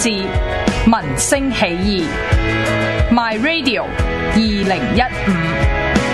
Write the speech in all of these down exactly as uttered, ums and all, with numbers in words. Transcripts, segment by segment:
志，民聲起義 My Radio 二零一五。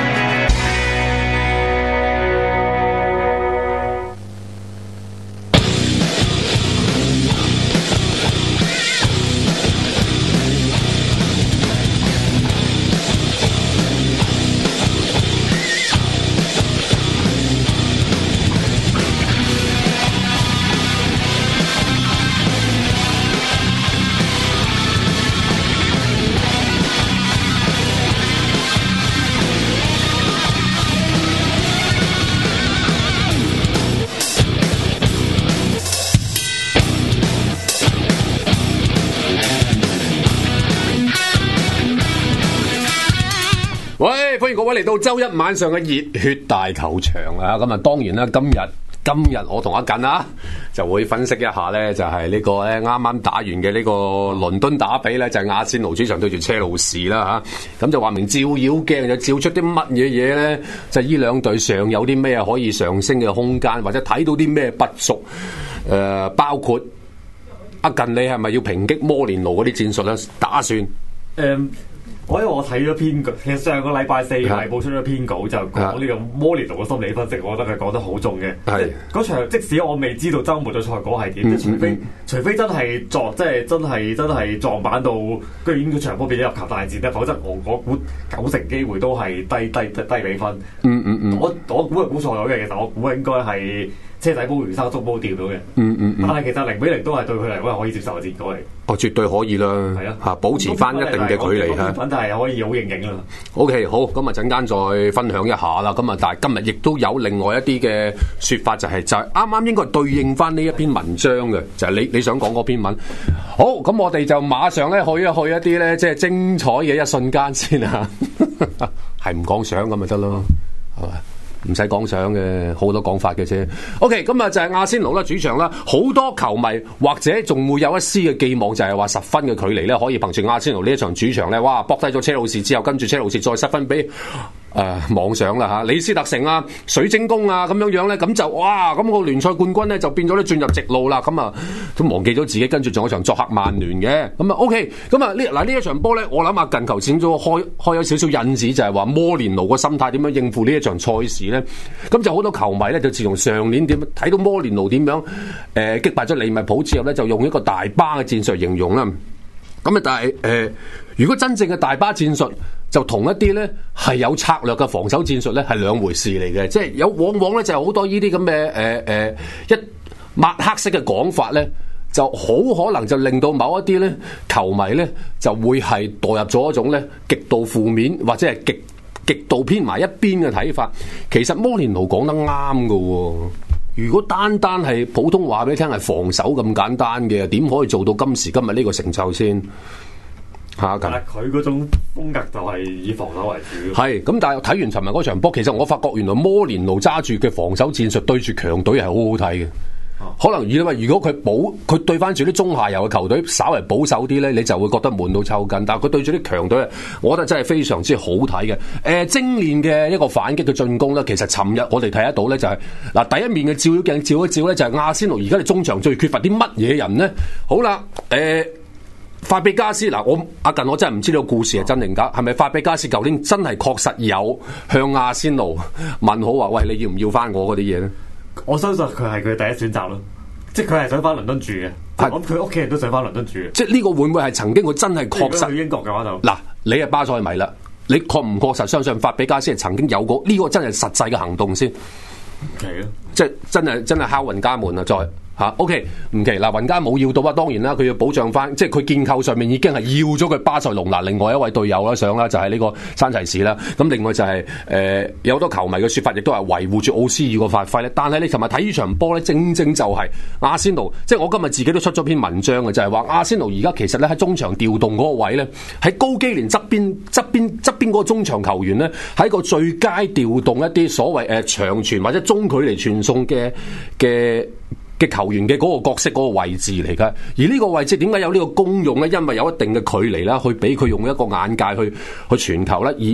喂，歡迎各位嚟到周一晚上嘅熱血大球場啊！咁啊，當然啦，今日今日我同阿近啊，就會分析一下咧，就係、是、呢個咧啱啱打完嘅呢個倫敦打比咧，就係、是、阿仙奴主場對住車路士啦吓，咁、啊、就話明照妖鏡就照出啲乜嘢嘢咧？就呢兩隊上有啲咩可以上升嘅空間，或者睇到啲咩不足？誒、呃，包括阿近，你係咪要抨擊摩連奴嗰啲戰術咧？打算誒。 Um 我因為我睇咗篇稿，其實上個禮拜四禮報出咗篇稿，就講呢個摩連奴嘅心理分析，我覺得佢講得好重嘅。係嗰場，即使我未知道週末嘅賽果係點，即、嗯、除非、嗯、除非真係撞，即係真係真係撞板到，居然個場波變咗入球大戰咧，否則我我估九成機會都係低低低低比分。嗯嗯嗯，我我估係估錯咗嘅，其實我估應該係車仔煲魚生粥煲調到嘅。嗯嗯嗯，但係其實零比零都係對佢嚟講係可以接受嘅結果嚟。哦，絕對可以啦。係啊，嚇保持翻一定嘅距離嚇。反正係可以好認認啦。OK， 好，咁啊陣間再分享一下啦。咁啊，但係今日亦都有另外一啲嘅説法、就係，就係就係啱啱應該對應翻呢一篇文章嘅，就係、係、你你想講嗰篇文。好，咁我哋就馬上咧去一去一啲咧，即係精彩嘅一瞬間先啊。係唔講相咁咪得咯，係嘛？唔使講相嘅，好多講法嘅啫。OK， 咁啊就係阿仙奴啦，主場啦，好多球迷或者仲會有一絲嘅寄望，就係話十分嘅距離咧，可以憑住阿仙奴呢一場主場咧，哇，搏低咗車路士之後，跟住車路士再失分俾誒妄想啦嚇，李斯特城啊、水晶宮啊咁樣樣咧，咁就哇，咁個聯賽冠軍咧就變咗咧進入直路啦，咁啊都忘記咗自己跟住仲有場作客曼聯嘅，咁啊 OK，咁啊呢嗱呢一場波咧，我諗下近球前咗開開有少少引子，就係話摩連奴個心態點樣應付呢一場賽事咧，咁就好多球迷咧就自從上年點睇到摩連奴點樣誒、呃、擊敗咗利物浦之後咧，就用一個大巴嘅戰術形容啦，咁啊但係誒、呃、如果真正嘅大巴戰術，就同一啲咧係有策略嘅防守戰術咧係兩回事嚟嘅，即係有往往咧就係好多呢啲咁嘅誒誒一抹黑式嘅講法咧，就好可能就令到某一啲咧球迷咧就會係墮入咗一種咧極度負面或者係極極度偏埋一邊嘅睇法。其實摩連奴講得啱㗎，如果單單係普通話俾你聽係防守咁簡單嘅，點可以做到今時今日呢個成就先？但係佢嗰種風格就係以防守為主。係咁，但係睇完尋日嗰場波，其實我發覺原來摩連奴揸住嘅防守戰術對住強隊係好好睇嘅。啊、可能因為如果佢保佢對翻住啲中下游嘅球隊，稍為保守啲咧，你就會覺得悶到抽筋。但係佢對住啲強隊，我覺得真係非常之好睇嘅。誒、呃，精煉嘅一個反擊嘅進攻咧，其實尋日我哋睇得到咧、就係，就係嗱第一面嘅照妖鏡照一照咧，就係阿仙奴而家你中場最缺乏啲乜嘢人咧？好啦，誒、呃。法比加斯嗱，我阿近我真係唔知道個故事係真定假，係咪法比加斯舊年真係確實有向阿仙奴問好話，喂，你要唔要翻我嗰啲嘢咧？我相信佢係佢第一選擇咯，即係佢係想翻倫敦住嘅，咁佢屋企人都想翻倫敦住嘅，即係呢個會唔會係曾經佢真係確實去英國嘅話就嗱，你係巴塞迷啦，你確唔確實相信法比加斯係曾經有過呢、這個真係實際嘅行動先？奇啊！即係真係真係敲雲家門啊！再。嚇、啊、OK 唔奇嗱，雲加冇要到啊，當然啦，佢要保障翻，即係佢建構上面已經係要咗佢巴塞隆拿另外一位隊友啦上啦，就係、是、呢個山齊士啦。咁另外就係、是、誒、呃、有好多球迷嘅説法，亦都係維護住奧斯爾個發揮咧。但係你琴日睇呢場波咧，正正就係阿仙奴，即係我今日自己都出咗篇文章嘅，就係話阿仙奴而家其實咧喺中場調動嗰個位咧，喺高基連側邊側邊側邊嗰個中場球員咧，喺個最佳調動一啲所謂誒、呃、長傳或者中距離傳送嘅嘅。嘅球員嘅嗰個角色嗰個位置嚟㗎，而呢個位置點解有呢個功用咧？因為有一定嘅距離啦，去俾佢用一個眼界去去傳球啦。而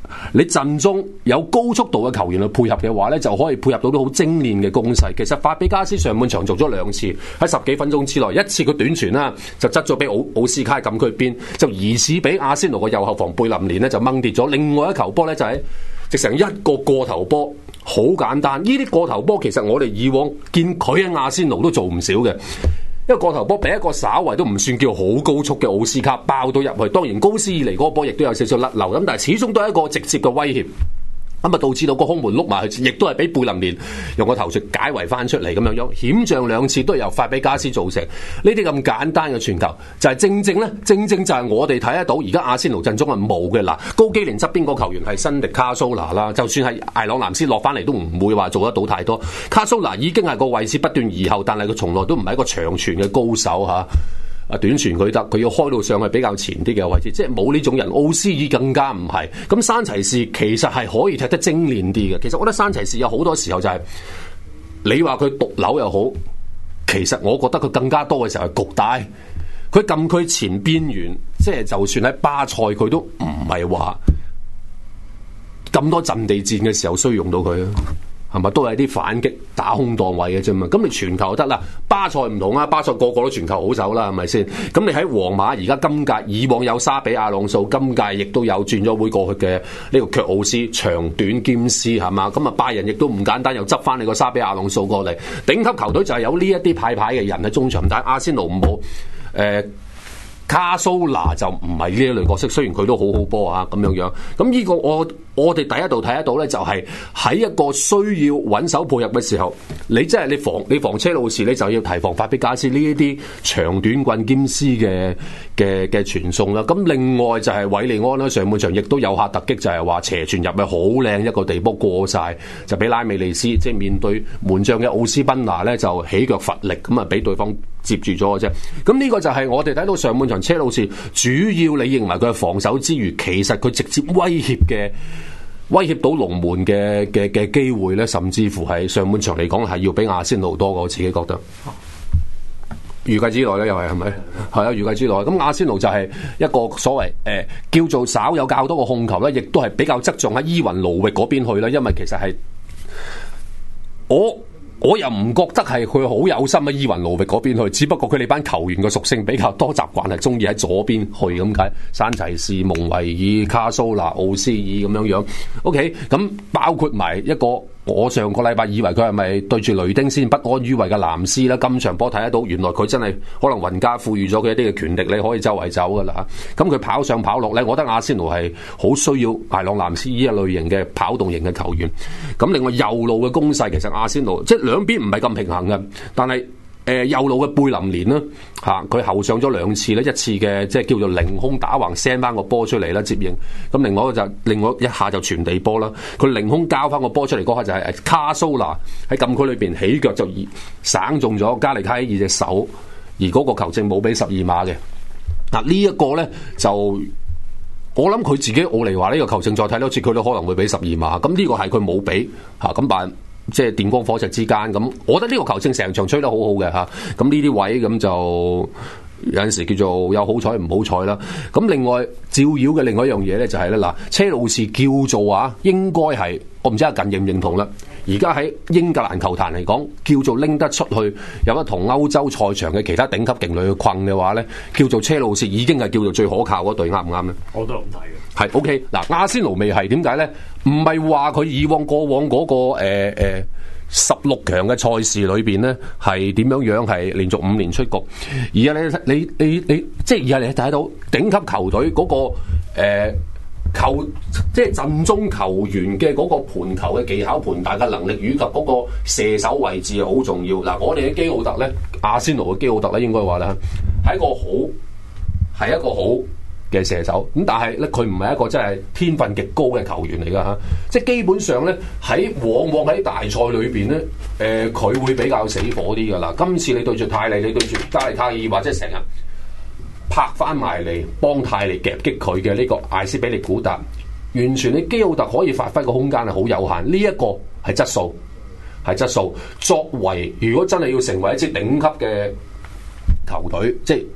你陣中有高速度嘅球員去配合嘅話咧，就可以配合到啲好精煉嘅攻勢。其實法比加斯上半場做咗兩次，喺十幾分鐘之內，一次佢短傳啦，就側咗俾奧奧斯卡禁區邊，就疑似俾阿仙奴嘅右後防貝林連咧就掹跌咗。另外一球波咧就係直成一個過頭波，好簡單。呢啲過頭波其實我哋以往見佢喺阿仙奴都做唔少嘅。一個過頭波俾一個稍為都唔算叫好高速嘅奧斯卡爆到入去，當然高斯以嚟嗰個波亦都有少少甩漏咁，但係始終都係一個直接嘅威脅。咁啊，導致到個空門碌埋去，亦都係俾貝林連用個頭槌解圍翻出嚟咁樣樣，險象兩次都係由法比加斯造成。呢啲咁簡單嘅傳球，就係、是、正正咧，正正就係我哋睇得到。而家阿仙奴陣中係冇嘅嗱，高基連側邊個球員係新迪卡蘇拿啦，就算係艾朗南斯落翻嚟都唔會話做得到太多。卡蘇拿已經係個位置不斷移後，但係佢從來都唔係一個長傳嘅高手嚇。啊，短傳佢得，佢要開到上去比較前啲嘅位置，即係冇呢種人。奧斯爾更加唔係。咁山齊士其實係可以踢得精煉啲嘅。其實我覺得山齊士有好多時候就係、是、你話佢毒瘤又好，其實我覺得佢更加多嘅時候係局大。佢禁區前邊緣，即係就算喺巴塞，佢都唔係話咁多陣地戰嘅時候需要用到佢啊。係咪都係啲反擊打空檔位嘅啫嘛？咁你傳球就得啦。巴塞唔同啊，巴塞個個都傳球好手啦，係咪先？咁你喺皇馬而家今屆以往有沙比亞朗素，今屆亦都有轉咗會過去嘅呢個卻奧斯，長短兼施係嘛？咁啊拜仁亦都唔簡單，又執翻你個沙比亞朗素過嚟。頂級球隊就係有呢一啲派牌嘅人喺中場，但係阿仙奴唔好誒。呃卡蘇拿就唔係呢一類角色，雖然佢都好好波啊咁樣樣。咁呢個我我哋第一度睇得到咧，就係喺一個需要穩守配合嘅時候，你即係你防你防車路士，你就要提防法比加斯呢一啲長短棍兼施嘅嘅嘅傳送啦。咁另外就係韋利安啦，上半場亦都有下突擊，就係話斜傳入去好靚一個地波過晒，就俾拉美利斯即係面對門將嘅奧斯賓拿咧就起腳乏力，咁啊俾對方接住咗嘅啫。咁呢個就係我哋睇到上半場車路士主要你認為佢係防守之餘，其實佢直接威脅嘅威脅到龍門嘅嘅嘅機會咧，甚至乎係上半場嚟講係要比阿仙奴多過，我自己覺得預計之內咧，又係係咪？係啊，預計之內。咁阿仙奴就係一個所謂誒、呃、叫做稍有較多個控球咧，亦都係比較側重喺伊雲奴域嗰邊去啦，因為其實係我。我又唔覺得係佢好有心喺伊雲奴域嗰邊去，只不過佢哋班球員嘅屬性比較多習慣係中意喺左邊去咁解。山齊士、蒙維爾、卡蘇拿、奧斯爾咁樣樣。OK，咁包括埋一個我上個禮拜以為佢係咪對住雷丁先不安於位嘅藍斯啦？今場波睇得到，原來佢真係可能雲加賦予咗佢一啲嘅權力，你可以周圍走噶啦。咁佢跑上跑落咧，我覺得阿仙奴係好需要艾朗藍斯呢一類型嘅跑動型嘅球員。咁另外右路嘅攻勢，其實阿仙奴即係兩邊唔係咁平衡嘅，但係誒、呃、右路嘅貝林連啦嚇，佢、啊、後上咗兩次咧，一次嘅即係叫做凌空打橫 send 翻個波出嚟啦接應，咁另外一個就另外一下就傳地波啦，佢凌空交翻個波出嚟嗰下就係卡蘇拿喺禁區裏邊起腳就省中咗加利卡爾隻手，而嗰個球證冇俾十二碼嘅。嗱、啊這個、呢一個咧就我諗佢自己奧尼華呢個球證再睇多次佢都可能會俾十二碼，咁呢個係佢冇俾嚇，咁、啊、但即係電光火石之間咁，我覺得呢個球證成場吹得好好嘅嚇，咁呢啲位咁就有陣時叫做有好彩唔好彩啦。咁另外照妖嘅另外一樣嘢咧就係咧嗱，車路士叫做啊，應該係我唔知阿近認唔認同啦。而家喺英格蘭球壇嚟講，叫做拎得出去有得同歐洲賽場嘅其他頂級勁旅去困嘅話咧，叫做車路士已經係叫做最可靠嗰隊，啱唔啱咧？ 我都係咁睇嘅。係 OK 嗱，阿仙奴未係點解咧？唔係話佢以往過往嗰、那個誒誒十六強嘅賽事裏邊咧係點樣樣係連續五年出局，而家你你你你即係而家你睇到頂級球隊嗰、那個誒。呃球即係陣中球員嘅嗰個盤球嘅技巧、盤帶嘅能力，以及嗰個射手位置好重要。嗱，我哋嘅基奧特咧，阿仙奴嘅基奧特咧，應該話咧係一個好係一個好嘅射手。咁但係咧，佢唔係一個真係天分極高嘅球員嚟噶嚇。即係基本上咧，喺往往喺大賽裏邊咧，誒、呃、佢會比較死火啲噶啦。今次你對住泰利，你對住加利卡爾或者成日拍翻埋嚟幫泰利夾擊佢嘅呢個艾斯比利古達，完全你基奧特可以發揮嘅空間係好有限。呢、這、一個係質素，係質素。作為如果真係要成為一支頂級嘅球隊，即係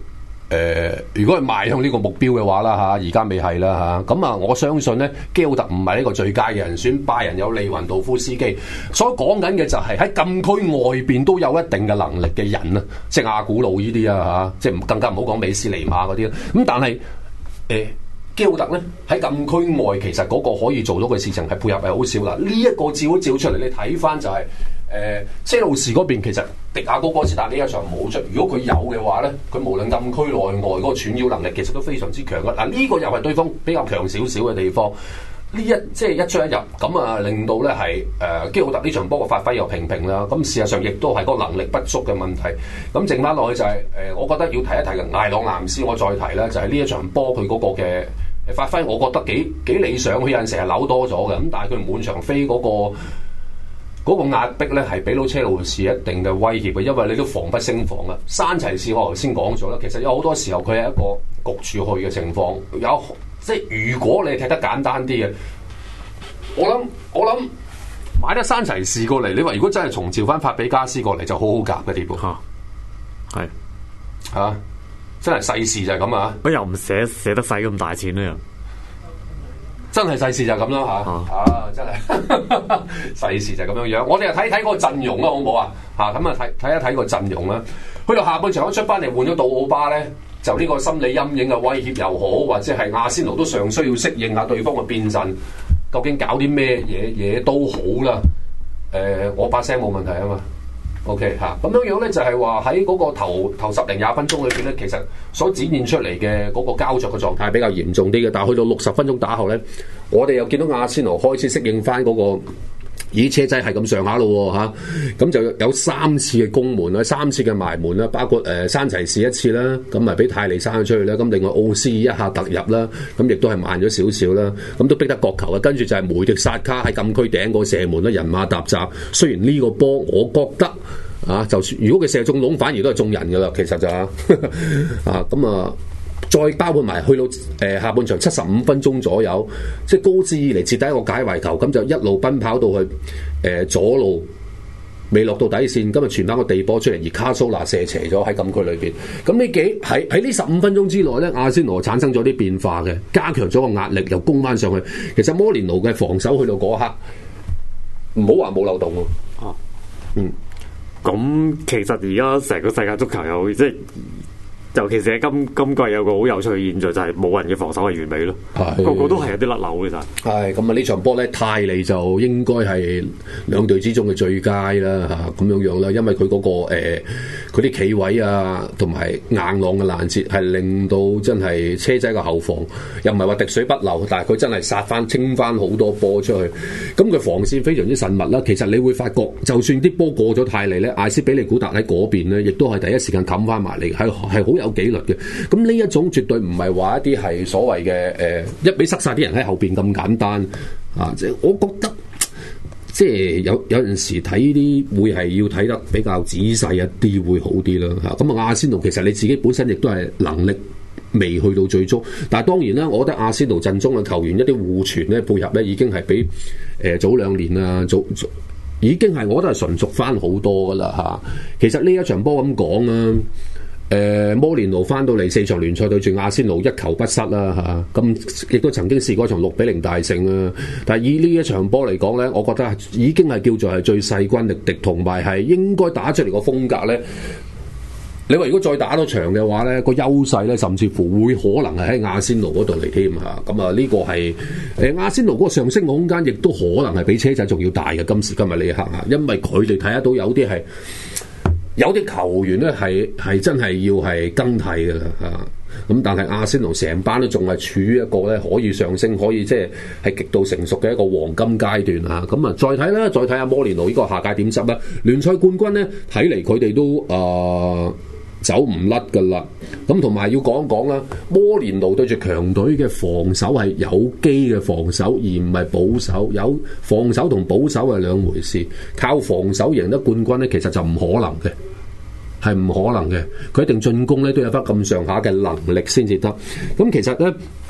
誒，如果係邁向呢個目標嘅話啦嚇，而家未係啦嚇，咁啊我相信咧，基奧特唔係呢個最佳嘅人選，拜仁有利雲道夫斯基，所講緊嘅就係喺禁區外邊都有一定嘅能力嘅人啊，即係阿古路呢啲啊嚇，即係更加唔好講美斯尼馬嗰啲啦。咁但係誒、呃、基奧特咧喺禁區外，其實嗰個可以做到嘅事情係配合係好少啦。呢、這、一個照一照出嚟，你睇翻就係、是。誒、呃，車路士嗰邊其實迪亞高哥斯達呢一場冇出，如果佢有嘅話咧，佢無論禁區內外嗰個串擾能力其實都非常之強嘅。嗱、啊，呢、這個又係對方比較強少少嘅地方。呢一即係一出一入，咁啊令到咧係誒基奧特呢場波嘅發揮又平平啦。咁事實上亦都係個能力不足嘅問題。咁剩翻落去就係、是、誒、呃，我覺得要提一提嘅艾朗南斯，我再提咧就係呢一場波佢嗰個嘅發揮，我覺得幾幾理想。佢有陣時係扭多咗嘅，咁但係佢滿場飛嗰、那個。嗰個壓迫咧係俾到車路士一定嘅威脅嘅，因為你都防不勝防啊！山齊士我頭先講咗啦，其實有好多時候佢係一個焗住去嘅情況，有即係如果你踢得簡單啲嘅，我諗我諗買得山齊士過嚟，你話如果真係重召翻法比加斯過嚟就好好夾嘅地步嚇，係嚇、啊、真係世事就係咁啊！ 佢又唔捨捨得使咁大錢咧又。 真係世事就咁啦嚇，啊真係世事就咁樣樣。我哋又睇睇嗰個陣容啦，好唔好啊？嚇咁啊睇睇一睇個陣容啦。去到下半場一出翻嚟換咗杜奧巴咧，就呢個心理陰影嘅威脅又好，或者係阿仙奴都尚需要適應下對方嘅變陣，究竟搞啲咩嘢嘢都好啦。誒、呃，我把聲冇問題啊嘛。OK 嚇，咁樣樣咧就係話喺嗰個頭頭十零廿分鐘裏邊咧，其實所展現出嚟嘅嗰個膠着嘅狀態比較嚴重啲嘅，但係去到六十分鐘打後咧，我哋又見到阿仙奴開始適應翻嗰個。咦，車仔係咁上下咯嚇，咁就有三次嘅攻門啦，三次嘅埋門啦，包括誒、呃、山齊士一次啦，咁咪俾泰利生咗出去啦，咁另外奧斯一下突入啦，咁亦都係慢咗少少啦，咁都逼得角球啊，跟住就係梅迪薩卡喺禁區頂個射門啦，人馬踏閘。雖然呢個波我覺得啊，就算如果佢射中籠，反而都係中人噶啦，其實就啊咁啊。再包括埋去到誒、呃、下半場七十五分鐘左右，即係高志以嚟接低一個解圍球，咁就一路奔跑到去誒、呃、左路，未落到底線，今日傳翻個地波出嚟，而卡蘇拿射斜咗喺禁區裏邊。咁呢幾喺喺呢十五分鐘之內咧，阿仙奴產生咗啲變化嘅，加強咗個壓力，又攻翻上去。其實摩連奴嘅防守去到嗰刻，唔好話冇漏洞喎。啊，嗯，咁其實而家成個世界足球又即係。尤其是喺今今季有個好有趣嘅現象，就係、是、冇人嘅防守係完美咯，個個都係有啲甩漏嘅咋。係咁啊！呢場波咧，泰利就應該係兩隊之中嘅最佳啦嚇，咁樣樣啦，因為佢嗰、那個佢啲企位啊，同埋硬朗嘅攔截係令到真係車仔嘅後防又唔係話滴水不漏，但係佢真係殺翻清翻好多波出去。咁佢防線非常之慎密啦。其實你會發覺，就算啲波過咗泰利咧，艾斯比利古達喺嗰邊咧，亦都係第一時間冚翻埋嚟，係係好有。有紀律嘅，咁呢一種絕對唔係話一啲係所謂嘅誒、呃，一俾塞晒啲人喺後邊咁簡單啊！即係我覺得，即係有有陣時睇呢啲會係要睇得比較仔細一啲會好啲啦嚇。咁啊，阿仙奴其實你自己本身亦都係能力未去到最足，但係當然啦，我覺得阿仙奴陣中嘅球員一啲互傳咧配合咧已經係比誒、呃、早兩年啊早。早已經係我覺得係純熟翻好多噶啦嚇。其實呢一場波咁講啊。誒、呃、摩連奴翻到嚟四場聯賽對住阿仙奴一球不失啦嚇，咁亦都曾經試過一場六比零大勝啊！但係以呢一場波嚟講咧，我覺得已經係叫做係最勢均力敵，同埋係應該打出嚟個風格咧。你話如果再打多場嘅話咧，個優勢咧甚至乎會可能係喺阿仙奴嗰度嚟添嚇。咁啊呢個係誒阿仙奴嗰個上升空間，亦都可能係比車仔仲要大嘅。今時今日呢一刻嚇，因為佢哋睇得到有啲係。有啲球員咧係係真係要係更替嘅啦嚇，咁但係阿仙奴成班都仲係處於一個咧可以上升，可以即係係極度成熟嘅一個黃金階段啊！咁啊再睇啦，再睇下摩連奴呢個下屆點執啦。聯賽冠軍咧睇嚟佢哋都啊、呃、走唔甩噶啦。咁同埋要講一講啦，摩連奴對住強隊嘅防守係有機嘅防守，而唔係保守。有防守同保守係兩回事。靠防守贏得冠軍咧，其實就唔可能嘅，係唔可能嘅。佢一定進攻咧都有翻咁上下嘅能力先至得。咁其實咧，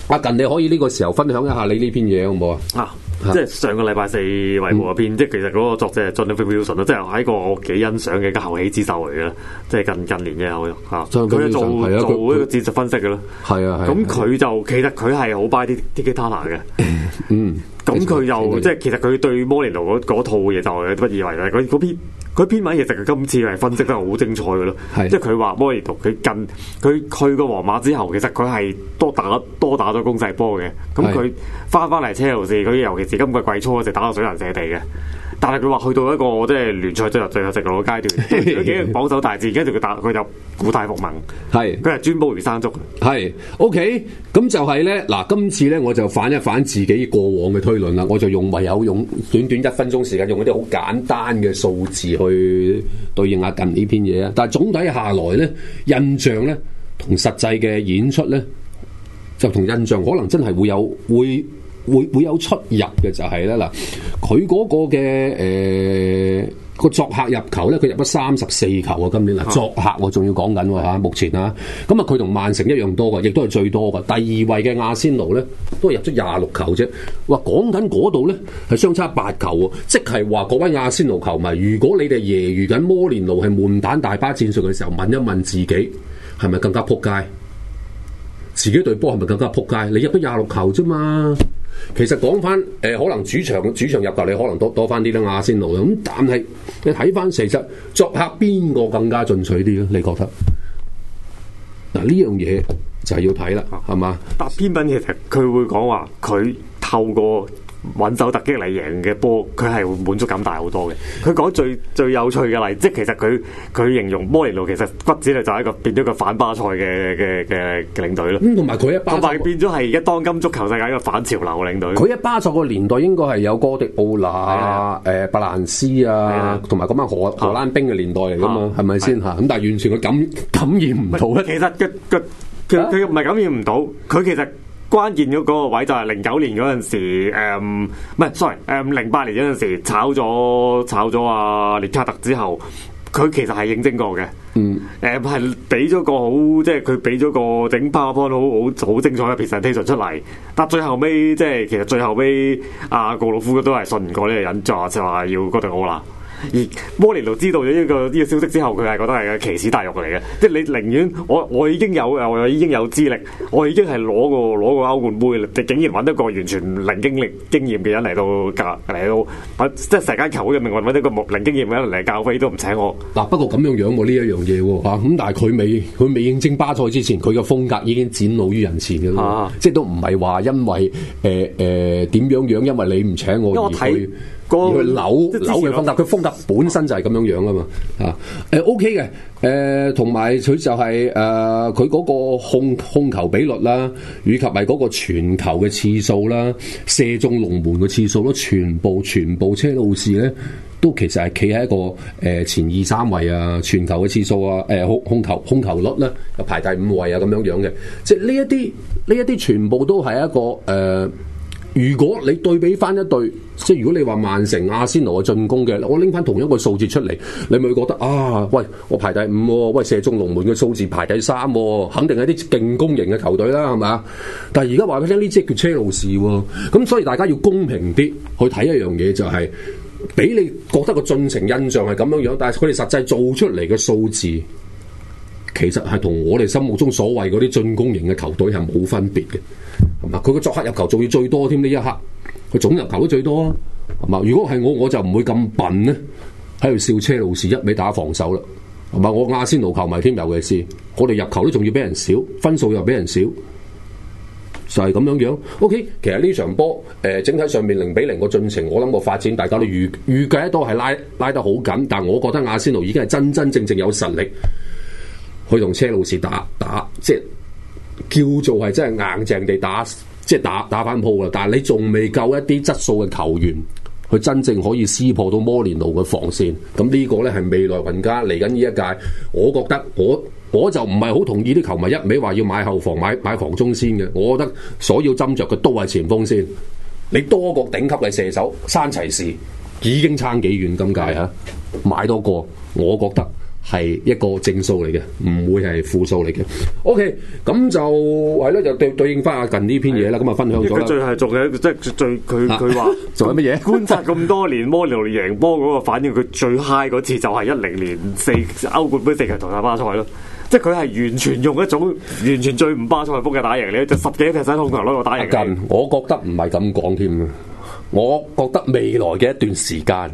阿近，你可以呢個時候分享一下你呢篇嘢好唔好啊？ 啊！即係上個禮拜四衛報嗰篇，嗯、即係其實嗰個作者係 Jonathan Wilson 咯，即係係一個我幾欣賞嘅一個後起之秀嚟嘅，即係近近年嘅後嚇。佢係做做，做一個戰術分析嘅咯。係啊，咁佢就其實佢係好 buy 啲 Tiki-Taka 嘅。嗯。咁佢又即係其實佢對摩連奴嗰嗰套嘢就不以為意。佢嗰篇佢篇文其實佢今次係分析得好精彩嘅咯。即係佢話摩連奴佢近佢去過皇馬之後，其實佢係多打多打咗攻勢波嘅。咁佢翻翻嚟車路士，佢尤其是今個季初嗰時打到水人射地嘅。但係佢話去到一個即係聯賽進入最後直路嘅階段，佢幾個榜首大戰，跟住佢打佢就故態復萌，係佢係專煲魚生粥。係 OK，咁就係咧嗱，今次咧我就反一反自己過往嘅推論啦，我就用唯有用短短一分鐘時間，用一啲好簡單嘅數字去對應下近呢篇嘢啊。但係總體下來咧，印象咧同實際嘅演出咧，就同印象可能真係會有會。會會有出入嘅就係咧嗱，佢嗰個嘅誒個作客入球咧，佢入咗三十四球啊！今年嗱，作客我仲要講緊喎嚇，目前啊，咁啊佢同曼城一樣多嘅，亦都係最多嘅。第二位嘅阿仙奴咧，都係入咗廿六球啫。哇，講緊嗰度咧係相差八球喎，即係話各位阿仙奴球迷，如果你哋揶揄緊摩連奴係悶蛋大巴戰術嘅時候，問一問自己係咪更加撲街？自己隊波係咪更加撲街？你入咗廿六球啫嘛。其實講翻誒，可能主場主場入球你可能多多翻啲啦，阿仙奴咁，但係你睇翻其實作客邊個更加進取啲咧？你覺得嗱呢樣嘢就係要睇啦，係嘛、啊？但篇文其實佢會講話佢透過穩守突擊嚟贏嘅波，佢係會滿足感大好多嘅。佢講最最有趣嘅例子，即係其實佢佢形容摩連奴其實骨子咧就係一個變咗個反巴塞嘅嘅嘅領隊咯。咁同埋佢一巴塞同埋變咗係而家當今足球世界一個反潮流嘅領隊。佢一巴塞個年代應該係有哥迪奧拿啊、誒伯蘭斯啊，同埋嗰班荷荷蘭兵嘅年代嚟噶嘛，係咪先嚇？咁但係完全佢感感染唔到咧。其實嘅嘅佢佢唔係感染唔到，佢其實。關鍵嗰個位就係零九年嗰陣時，誒唔係，sorry，誒零八年嗰陣時炒咗炒咗阿列卡特之後，佢其實係應徵過嘅，嗯，誒係俾咗個好，即係佢俾咗個整 PowerPoint 好好好精彩嘅 presentation 出嚟，但最後尾即係其實最後尾阿告魯夫都係信唔過呢個人，就話就話要哥迪奧拿。而摩連奴知道咗呢、這個呢、這個消息之後，佢係覺得係個奇恥大辱嚟嘅，即係你寧願我我已經有我已經有資歷，我已經係攞過攞過歐冠杯，你竟然揾一個完全零經歷經驗嘅人嚟到教嚟到，即係成間球會嘅命運揾一個零經驗嘅人嚟教飛都唔請我。嗱、啊，不過咁樣樣喎呢一樣嘢喎嚇，咁但係佢未佢未應徵巴塞之前，佢嘅風格已經展露於人前嘅啦，啊、即係都唔係話因為誒誒點樣樣，因為你唔請我而去。佢扭扭嘅風格，佢風格本身就係咁樣樣噶嘛，啊，誒 O K 嘅，誒同埋佢就係誒佢嗰個控控球比率啦，以及係嗰個傳球嘅次數啦，射中龍門嘅次數咯，全部全部車路士咧都其實係企喺一個誒、呃、前二三位啊，傳球嘅次數啊，誒、呃、控控球控球率咧又排第五位啊咁樣樣嘅，即係呢一啲呢一啲全部都係一個誒。呃如果你對比翻一隊，即係如果你話曼城、阿仙奴嘅進攻嘅，我拎翻同一個數字出嚟，你咪會覺得啊，喂，我排第五喎，喂，射中龍門嘅數字排第三喎，肯定係啲勁攻型嘅球隊啦，係咪啊？但係而家話俾你聽，呢隻叫車路士喎，咁所以大家要公平啲去睇一樣嘢，就係、是、俾你覺得個進程印象係咁樣樣，但係佢哋實際做出嚟嘅數字，其實係同我哋心目中所謂嗰啲進攻型嘅球隊係冇分別嘅。係嘛？佢個作客入球仲要最多添，呢一刻佢總入球都最多啊！係嘛？如果係我，我就唔會咁笨咧，喺度笑車路士一味打防守啦。係嘛？我阿仙奴球迷添，尤其是我哋入球都仲要俾人少，分數又俾人少，就係、是、咁樣樣。OK， 其實呢場波誒、呃、整體上面零比零個進程，我諗個發展大家都預預計得到係拉拉得好緊，但係我覺得阿仙奴已經係真真正正有實力去同車路士打打，即係。叫做係真係硬淨地打，即係打打翻鋪啦。但係你仲未夠一啲質素嘅球員，去真正可以撕破到摩連奴嘅防線。咁呢個咧係未來雲加嚟緊呢一屆，我覺得我我就唔係好同意啲球迷一味話要買後防買買防中先嘅。我覺得所要斟酌嘅都係前鋒先。你多個頂級嘅射手，山齊士已經差幾遠今屆嚇，買多個我覺得係一個正數嚟嘅，唔會係負數嚟嘅。OK， 咁就係咯，就對對應翻阿近呢篇嘢啦。咁啊分享咗啦。 佢最係做嘅，即係最佢佢話做緊乜嘢？ 觀察咁多年摩連奴贏波嗰個反應，佢最 high 嗰次就係一零年四歐冠杯四強淘汰巴塞咯。即係佢係完全用一種完全最唔巴塞風嘅打贏你，就十幾 percent 控球攞個打贏。 近，我覺得唔係咁講添。我覺得未來嘅一段時間。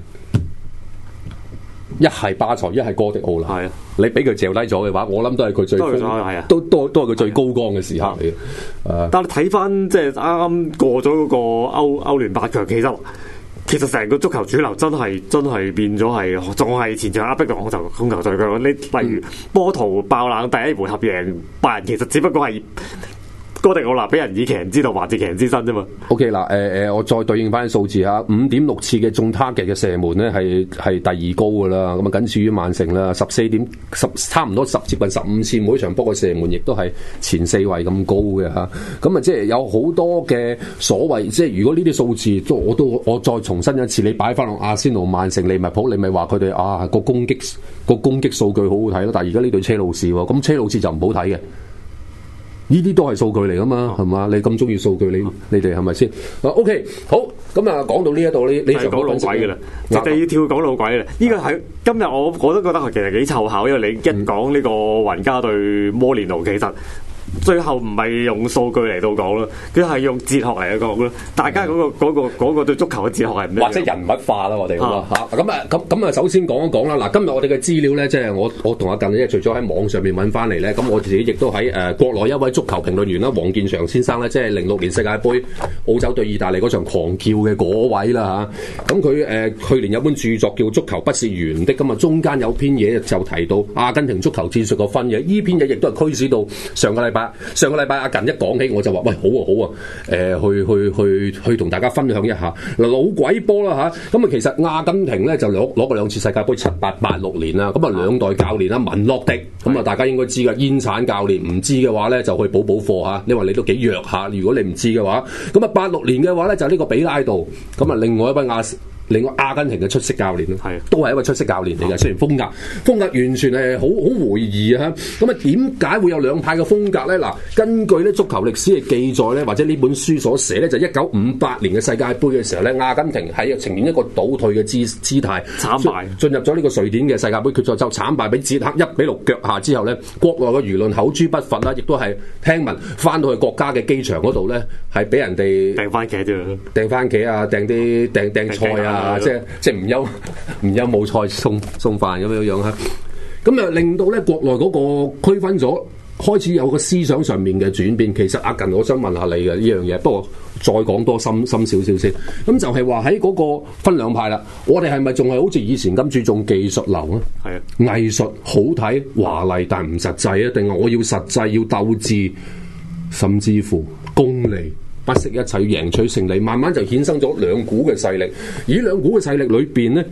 一係巴塞，一係哥迪奧拿。係啊，你俾佢嚼低咗嘅話，我諗都係佢最高， 啊、 都都都係佢最高光嘅時刻嚟嘅。誒， 但係睇翻即係啱啱過咗嗰個歐歐聯八強，其實其實成個足球主流真係真係變咗係，仲係前場壓迫嘅控球控球最強。你例如波圖爆冷第一回合贏拜仁，其實只不過係。哥迪奧拿俾人以其人之道還治其人之身啫嘛。 OK 嗱，誒誒，我再對應翻啲數字嚇，五點六次嘅中 target 嘅射門咧，係係第二高噶啦，咁啊僅次於曼城啦，十四點十差唔多十接近十五次每場波嘅射門，亦都係前四位咁高嘅嚇。咁啊，即係有好多嘅所謂，即係如果呢啲數字都我都我再重申一次，你擺翻落阿仙奴、曼城、利物浦，你咪話佢哋啊個攻擊個攻擊數據好好睇咯。但係而家呢隊車路士喎，咁車路士就唔好睇嘅。呢啲都係數據嚟噶嘛，係嘛？你咁中意數據，你你哋係咪先？啊 OK， 好，咁啊講到呢一度，呢呢就講老鬼噶啦，直接要跳講老鬼啦。呢個係今日我我都覺得其實幾湊巧，因為你一講呢個雲加對摩連奴，其實。最後唔係用數據嚟到講咯，佢係用哲學嚟講咯。大家嗰、嗰個嗰、嗰個嗰個對足球嘅哲學係唔一樣， 或者人物化啦，我哋咁嚇。咁啊咁咁啊，首先講一講啦。嗱，今日我哋嘅資料咧，即係我我同阿近咧，除咗喺網上面揾翻嚟咧，咁我自己亦都喺誒、呃、國內一位足球評論員啦，黃健翔先生咧，即係零六年世界盃澳洲對意大利嗰場狂叫嘅嗰位啦嚇。咁佢誒去年有本著作叫《足球不是圓的》，咁啊中間有篇嘢就提到阿根廷足球戰術個分野，呢篇嘢亦都係驅使到上個禮拜。上個禮拜阿近一講起我就話喂，好啊好啊，誒、呃、去去去去同大家分享一下嗱老鬼波啦嚇，咁啊其實阿根廷咧就攞攞過兩次世界盃，七八八六年啦，咁啊兩代教練啦，文洛迪，咁啊大家應該知㗎，煙鏟教練，唔知嘅話咧就去補補課嚇，因為你都幾弱下，如果你唔知嘅話，咁啊八六年嘅話咧就呢個比拉度，咁啊另外一位亞另外阿根廷嘅出色教練咯，係都係一位出色教練嚟嘅。雖然風格風格完全係好好回憶啊，咁啊點解會有兩派嘅風格咧？嗱，根據咧足球歷史嘅記載咧，或者呢本書所寫咧，就一九五八年嘅世界盃嘅時候咧，阿根廷喺呈現一個倒退嘅姿姿態，慘敗進入咗呢個瑞典嘅世界盃決賽，就慘敗俾捷克一比六腳下之後咧，國內嘅輿論口誅筆伐啦，亦都係聽聞翻到去國家嘅機場嗰度咧，係俾人哋掟番茄啫， 掟番茄啊，掟啲掟掟菜啊。啊！即係即係唔憂唔憂冇菜送送飯咁樣樣嚇，咁啊令到咧國內嗰個區分咗，開始有個思想上面嘅轉變。其實阿近，我想問下你嘅呢樣嘢，不過再講多深深少少先。咁就係話喺嗰個分兩派啦。我哋係咪仲係好似以前咁注重技術流啊？係啊，藝術好睇華麗，但唔實際啊？定係我要實際要鬥志，甚至乎功利？不惜一切贏取勝利，慢慢就衍生咗兩股嘅勢力。而兩股嘅勢力裏邊咧，誒、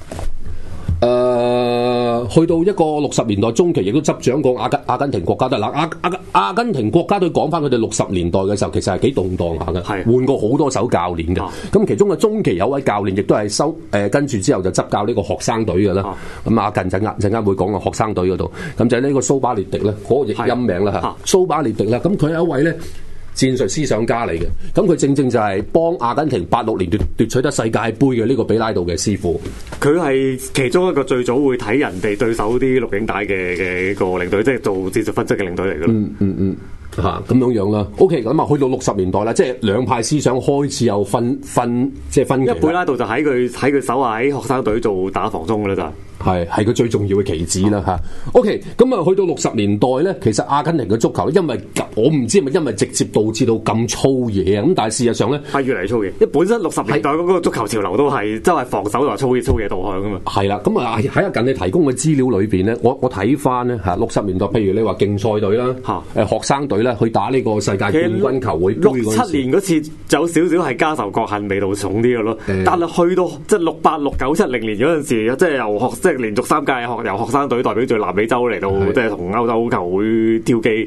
呃、去到一個六十年代中期，亦都執掌過阿根阿根廷國家隊。嗱，阿阿阿根廷國家隊講翻佢哋六十年代嘅時候，其實係幾動盪下嘅，係換過好多手教練嘅。咁、啊、其中嘅中期有位教練，亦都係收誒跟住之後就執教呢個學生隊嘅啦。咁阿近陣間陣間會講個學生隊嗰度，咁就係呢個蘇巴列迪咧，嗰、那個譯音名啦嚇，蘇巴列迪啦。咁佢係一位咧戰術思想家嚟嘅，咁佢正正就係幫阿根廷八六年奪奪取得世界盃嘅呢個比拉度嘅師傅。佢係其中一個最早會睇人哋對手啲錄影帶嘅嘅一個領隊，即係做戰術分析嘅領隊嚟嘅。嗯嗯嗯，嚇、嗯、咁樣樣啦。OK，咁啊去到六十年代啦，即係兩派思想開始有分分，即係分。因為比拉度就喺佢喺佢手下喺學生隊做打防中嘅啦，就係。係係佢最重要嘅棋子啦嚇。OK，咁啊去到六十年代咧，其實阿根廷嘅足球，因為我唔知係咪因為直接導致到咁粗嘢啊，咁但係事實上咧係越嚟越粗嘢。因為本身六十年代嗰個足球潮流都係即係防守同埋粗嘢粗嘢導向噶嘛。係啦，咁啊喺阿近你提供嘅資料裏邊咧，我我睇翻咧嚇六十年代，譬如你話競賽隊啦嚇，誒學生隊咧去打呢個世界冠軍球會杯，六七年嗰次有少少係家仇國恨味道重啲嘅咯。嗯、但係去到即係六八六九七零年嗰陣時，即係由學即係連續三屆學由學生隊代表住南美洲嚟到，即係同歐洲球會挑機。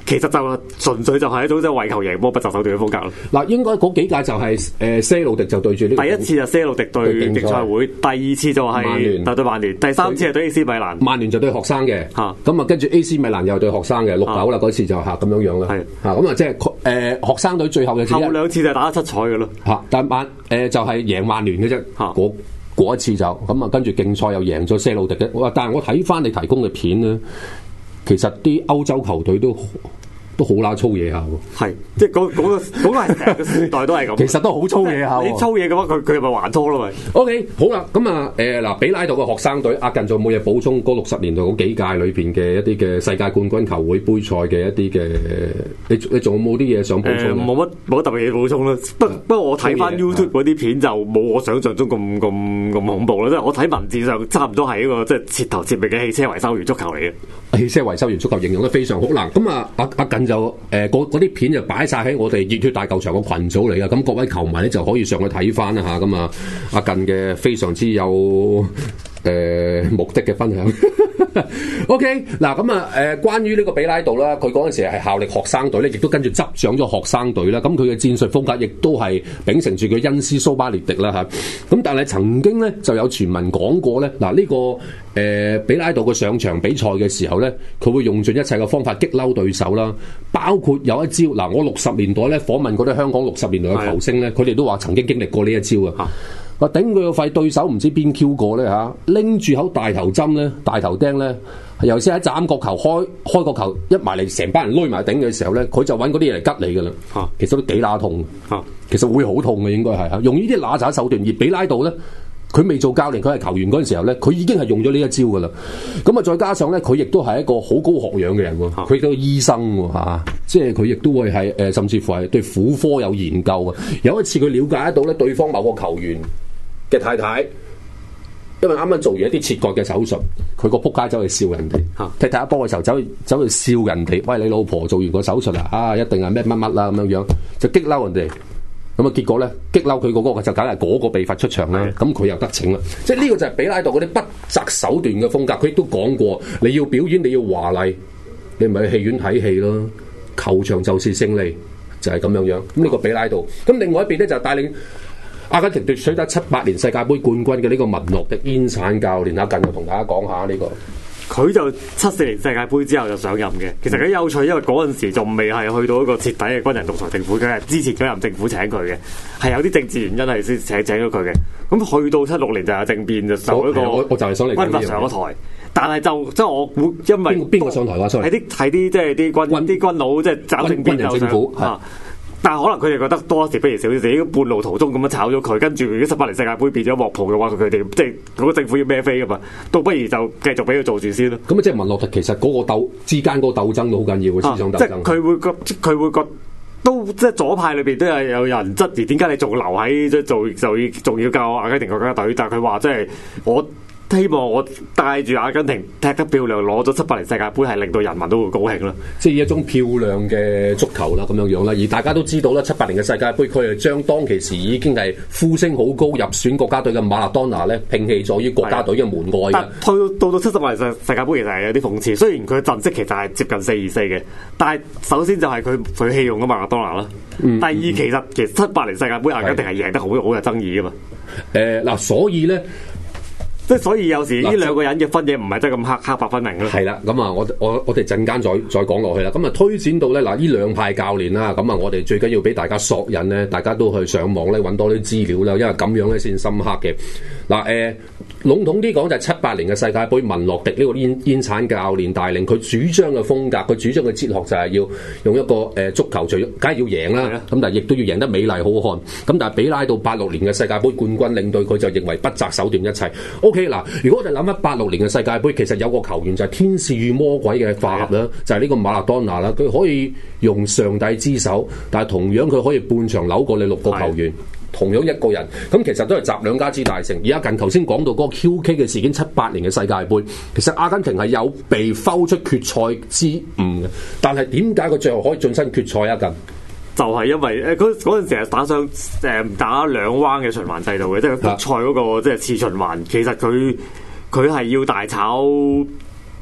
其實就純粹就係一種即係為求贏波不擇手段嘅風格咯。 嗱，應該嗰幾屆就係誒些路迪就對住呢個。第一次就些路迪對競賽會，第二次就係對對曼聯，第三次係對 A C 米蘭。 曼聯就對學生嘅，嚇咁啊，跟住 A C 米蘭又對學生嘅六九啦，嗰次就嚇咁樣樣啦，係嚇咁啊，即係誒學生隊最後嘅後兩次就打得七彩嘅咯， 嚇，但係曼誒就係贏曼聯嘅啫，嗰嗰一次就咁啊，跟住競賽又贏咗些路迪嘅。哇！但係我睇翻你提供嘅片咧，其實啲歐洲球隊都都好乸粗嘢下喎， 係即係嗰嗰個嗰個係成個時代都係咁， 其實都好粗嘢下。 你粗嘢嘅話，佢佢咪還拖咯咪 ？OK， 好啦，咁啊誒嗱，比拉杜嘅學生隊，阿近仲有冇嘢補充？嗰六十年代嗰幾屆裏邊嘅一啲嘅世界冠軍球會杯賽嘅一啲嘅，你你仲有冇啲嘢想補充？ 冇乜冇特別嘢補充啦。不不過我睇翻 YouTube 嗰啲片就冇我想象中咁咁咁恐怖啦。即係我睇文字上差唔多係一個即係徹頭徹尾嘅汽車維修員足球嚟嘅。汽車維修員足球形容得非常好嗱。咁啊，阿阿近就誒嗰啲片就擺晒喺我哋熱血大球場個群組嚟嘅。咁各位球迷咧就可以上去睇翻啦嚇。咁啊，阿近嘅非常之有誒、呃、目的嘅分享。OK， 嗱咁啊誒，關於呢個比拉杜啦，佢嗰陣時係效力學生隊咧，亦都跟住執掌咗學生隊啦。咁佢嘅戰術風格亦都係秉承住佢恩師蘇巴列迪啦嚇。咁但係曾經咧就有傳聞講過咧，嗱、這、呢個誒、呃、比拉杜嘅上場比賽嘅時候咧，佢會用盡一切嘅方法激嬲對手啦，包括有一招嗱，我六十年代咧訪問嗰啲香港六十年代嘅球星咧，佢哋都話曾經經歷過呢一招啊。話頂佢個肺，對手唔知邊 Q 過咧嚇，拎住口大頭針咧、大頭釘咧，尤其是喺斬角球開開個球一埋嚟，成班人攏埋頂嘅時候咧，佢就揾嗰啲嘢嚟吉你噶啦。嚇，其實都幾乸痛。嚇，其實會好痛嘅應該係嚇，用呢啲揦鮓手段。而比拉杜咧，佢未做教練，佢係球員嗰陣時候咧，佢已經係用咗呢一招噶啦。咁啊，再加上咧，佢亦都係一個好高學養嘅人喎，佢都係醫生喎嚇，即係佢亦都會係誒，甚至乎係對婦科有研究啊。有一次佢了解得到咧，對方某個球員嘅太太，因為啱啱做完一啲切割嘅手術，佢個仆街走去笑人哋，踢踢一波嘅時候走去走去笑人哋，喂，你老婆做完個手術啊，啊一定係咩乜乜啦咁樣樣，就激嬲人哋，咁啊結果咧激嬲佢嗰個就梗係嗰個被罰出場啦，咁佢又得逞啦，即係呢個就係比拉杜嗰啲不擇手段嘅風格，佢亦都講過，你要表演你要華麗，你唔係去戲院睇戲咯，球場就是勝利，就係、是、咁樣樣，咁呢個比拉杜，咁另外一邊咧就帶領阿根廷奪取得七八年世界盃冠軍嘅呢個文諾迪煙鏟教練，阿近就同大家講下呢、這個。 佢就七四年世界盃之後就上任嘅，其實幾有趣，因為嗰陣時仲未係去到一個徹底嘅軍人獨裁政府，佢係支持咗任政府請佢嘅，係有啲政治原因係先請請咗佢嘅。咁去到七六年就有政變，就受一個我我就係想嚟軍閥上咗台，但係就即係我估，因為邊個上台話？係啲係啲即係啲軍啲軍佬即係找政變就上。但係可能佢哋覺得多一時不如少一時，半路途中咁樣炒咗佢，跟住如果十八年世界盃變咗幕袍嘅話，佢哋即係嗰個政府要孭飛噶嘛，倒不如就繼續俾佢做住先咯。咁啊，即係文諾特其實嗰個鬥之間嗰個鬥爭都好緊要嘅思想鬥爭。即係佢會覺，佢會覺都即係左派裏邊都係有人質疑，點解你仲留喺即係做就要仲要教阿根廷國家隊？但係佢話即係我。希望我帶住阿根廷踢得漂亮，攞咗七八年世界盃，係令到人民都會高興啦。即係一種漂亮嘅足球啦，咁樣樣啦。而大家都知道啦，七八年嘅世界盃，佢係將當其時已經係呼聲好高入選國家隊嘅馬拉多納咧，摒棄咗於國家隊嘅門外。但去到到七十八年世世界盃，其實係有啲諷刺。雖然佢陣績其實係接近四二四嘅，但係首先就係佢佢棄用咗馬拉多納啦。嗯、第二其實其實七八年世界盃阿根廷係贏得好好有爭議噶嘛。誒嗱、呃，所以咧。即係所以有時呢兩個人嘅分野唔係真係咁黑黑白分明咯。係啦，咁啊，我我我哋陣間再再講落去啦。咁啊，推展到咧嗱，呢兩派教練啦，咁啊，我哋最緊要俾大家索引咧，大家都去上網咧揾多啲資料啦，因為咁樣咧先深刻嘅。嗱、呃、誒，籠統啲講就係七八年嘅世界盃，文諾迪呢個煙煙鏟教練帶領，佢主張嘅風格，佢主張嘅哲學就係要用一個誒、呃、足球，除咗梗係要贏啦，咁但係亦都要贏得美麗好看。咁但係比拉到八六年嘅世界盃冠軍領隊，佢就認為不擇手段一切。OK 嗱，如果我哋諗翻八六年嘅世界盃，其實有個球員就係天使與魔鬼嘅化合啦，就係、是、呢個馬拉多納啦，佢可以用上帝之手，但係同樣佢可以半場扭過你六個球員。同樣一個人，咁其實都係集兩家之大成。而家近頭先講到嗰個 Q K 嘅事件，七八年嘅世界盃，其實阿根廷係有被拋出決賽之誤嘅，但係點解佢最後可以晉身決賽啊？近就係因為誒嗰嗰陣時係打上誒打兩彎嘅循環制度嘅，即係決賽嗰個即係次循環，其實佢佢係要大炒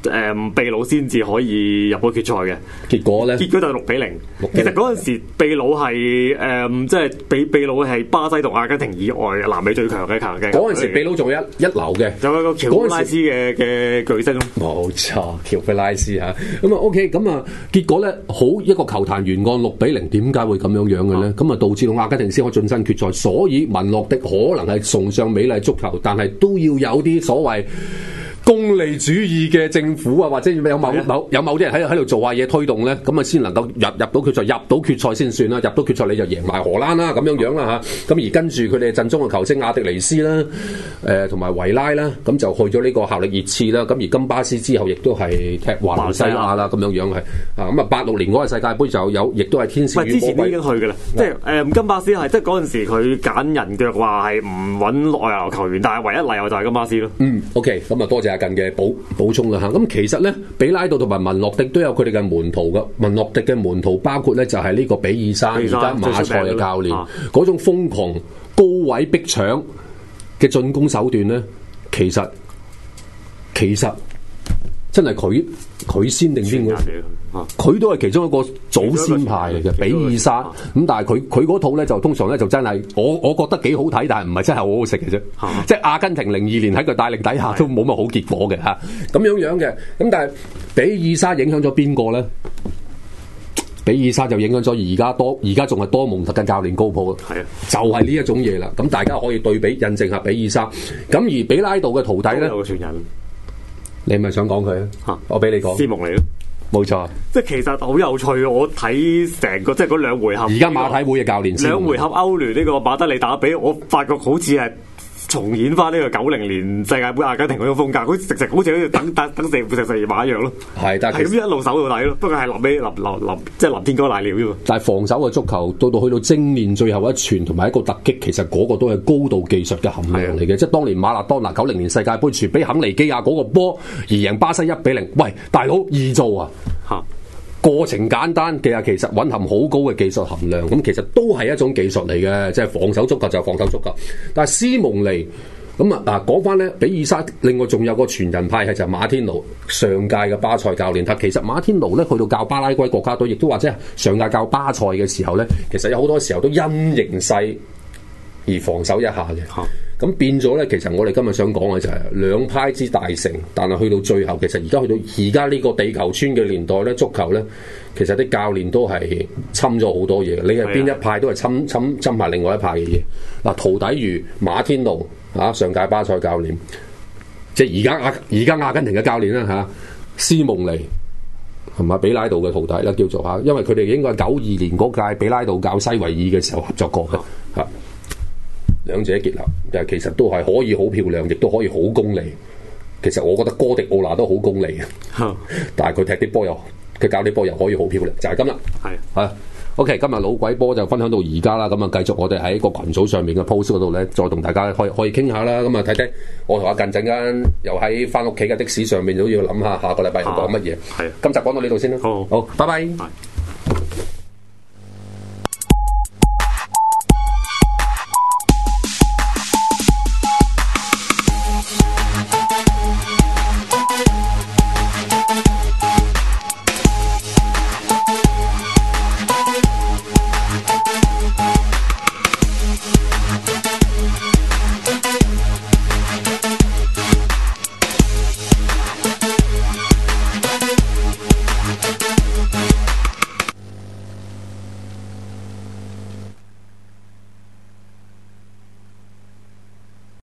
誒秘魯先至可以入到決賽嘅。 結果咧， 結果就六比零。其實嗰陣時秘魯係誒即係比秘魯係巴西同阿根廷以外南美最強嘅球嘅。 嗰陣時秘魯仲有一一流嘅， 仲有個喬菲拉斯嘅嘅巨星。 冇錯，喬菲拉斯嚇。咁啊 OK，咁啊結果咧好一個球壇懸案六比零，點解會咁樣樣嘅咧？咁啊導致到阿根廷先可以晉身決賽。所以文洛迪可能係崇尚美麗足球，但係都要有啲所謂功利主義嘅政府啊，或者有某某有某啲人喺喺度做下嘢推動咧，咁啊先能夠入入到決賽，入到決賽先算啦。入到決賽你就贏埋荷蘭啦，咁樣樣啦嚇。咁而跟住佢哋陣中嘅球星亞迪尼斯啦，誒同埋維拉啦，咁就去咗呢個效力熱刺啦。咁而金巴斯之後亦都係踢華倫西亞啦，咁樣樣係啊。咁啊八六年嗰個世界盃就有，亦都係天使與魔鬼。之前都已經去嘅啦，即係誒金巴斯係即係嗰陣時佢揀人腳話係唔揾外流球員，但係唯一例外就係金巴斯咯。嗯 ，OK，咁啊多謝。近嘅補補充啦嚇，咁其實咧，比拉度同埋文洛迪都有佢哋嘅門徒嘅。文洛迪嘅門徒包括咧就係呢個比爾山，而家馬賽嘅教練，嗰、啊、種瘋狂高位逼搶嘅進攻手段咧，其實其實真係佢佢先定邊個？佢都係其中一個祖先派嚟嘅，比爾沙咁，但係佢佢嗰套咧就通常咧就真係我我覺得幾好睇，但係唔係真係好好食嘅啫。啊、即係阿根廷零二年喺佢帶領底下都冇乜好結果嘅嚇，咁樣樣嘅。咁但係比爾沙影響咗邊個咧？比爾沙就影響咗而家多而家仲係多蒙特嘅教練高普啊，係啊，就係呢一種嘢啦。咁大家可以對比印證下比爾沙。咁而比拉度嘅徒弟咧，有個傳人，你係咪想講佢啊？我俾你講，斯蒙尼咯。冇錯，即係其實好有趣。我睇成個即係嗰兩回合，而家馬體會嘅教練，兩回合歐聯呢個馬德里打比，我發覺好似係重演翻呢個九零年世界盃阿根廷嗰種風格，好似直直好似好似等等等四負十四碼一樣咯。係，但係咁一路守到底咯。不過係臨尾臨臨臨即係臨天光賴尿啫嘛。但係防守嘅足球到到去到精練最後一傳同埋一個突擊，其實嗰個都係高度技術嘅含量嚟嘅。即係當年馬拉多納九零年世界盃傳俾肯尼基亞嗰個波而贏巴西一比零，喂大佬易做啊！嚇，過程簡單嘅，其實蘊含好高嘅技術含量，咁其實都係一種技術嚟嘅，即係防守足球就係防守足球。但係斯蒙尼咁啊，嗱講翻咧，比爾沙另外仲有個傳人派係就係馬天奴，上屆嘅巴塞教練。但其實馬天奴咧去到教巴拉圭國家隊，亦都或者上屆教巴塞嘅時候咧，其實有好多時候都因形勢而防守一下嘅。咁變咗咧，其實我哋今日想講嘅就係兩派之大成，但係去到最後，其實而家去到而家呢個地球村嘅年代咧，足球咧，其實啲教練都係侵咗好多嘢。你係邊一派都係侵侵侵埋另外一派嘅嘢。嗱，徒弟如馬天奴啊，上屆巴塞教練，即係而家阿而家阿根廷嘅教練啦嚇，斯蒙尼同埋比拉度嘅徒弟啦，叫做嚇，因為佢哋應該係九二年嗰屆比拉度教西維爾嘅時候合作過嘅嚇。兩者結合，但係其實都係可以好漂亮，亦都可以好功利。其實我覺得哥迪奧拿都好功利嘅，但係佢踢啲波又，佢教啲波又可以好漂亮，就係咁啦。係啊 ，OK，今日老鬼波就分享到而家啦。咁啊，繼續我哋喺個群組上面嘅 post 嗰度咧，再同大家可以可以傾下啦。咁啊，睇睇我同阿近陣間又喺翻屋企嘅的士上面都要諗下，下個禮拜要講乜嘢。係，今集講到呢度先啦。好，好，拜拜。